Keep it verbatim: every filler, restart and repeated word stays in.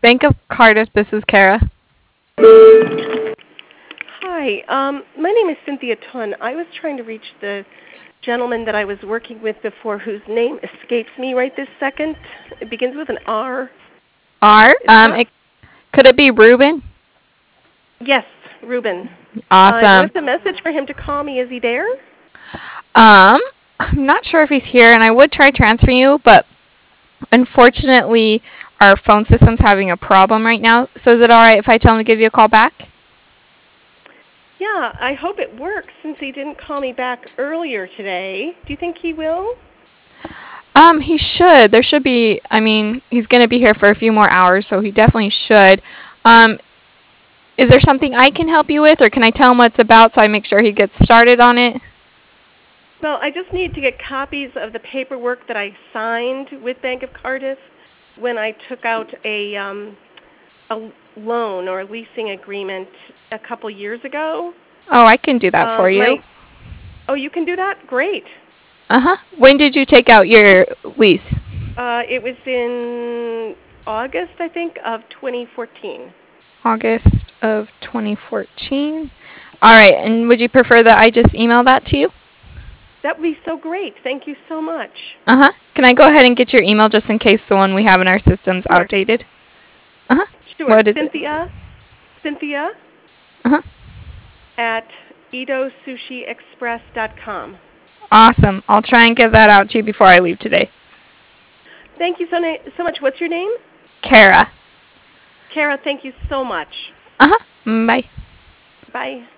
Bank of Cardiff, this is Kara. Hi, um, my name is Cynthia Tun. I was trying to reach the gentleman that I was working with before whose name escapes me right this second. It begins with an R. R. Is Um, that? it, could it be Ruben? Yes, Ruben. I Awesome. left a message for him to call me. Is he there? Um, I'm not sure if he's here, and I would try transferring you, but unfortunately, our phone system's having a problem right now. So is it all right if I tell him to give you a call back? Yeah, I hope it works since he didn't call me back earlier today. Do you think he will? Um, he should. There should be. I mean, he's gonna be here for a few more hours, so he definitely should. Um, is there something I can help you with, or can I tell him what it's about so I make sure he gets started on it? Well, I just need to get copies of the paperwork that I signed with Bank of Cardiff when I took out a um, a loan or a leasing agreement a couple years ago. Oh, I can do that for Um, my you. oh, you can do that? Great. Uh huh. When did you take out your lease? Uh, it was in August, I think, of twenty fourteen. August of twenty fourteen. All right, and would you prefer that I just email that to you? That would be so great. Thank you so much. Uh huh. Can I go ahead and get your email just in case the one we have in our system's Sure. outdated? Uh huh. Sure. What is it? Cynthia. Cynthia Uh huh. at edo sushi express dot com. Awesome. I'll try and get that out to you before I leave today. Thank you so, na- so much. What's your name? Kara. Kara, thank you so much. Uh huh. Bye. Bye.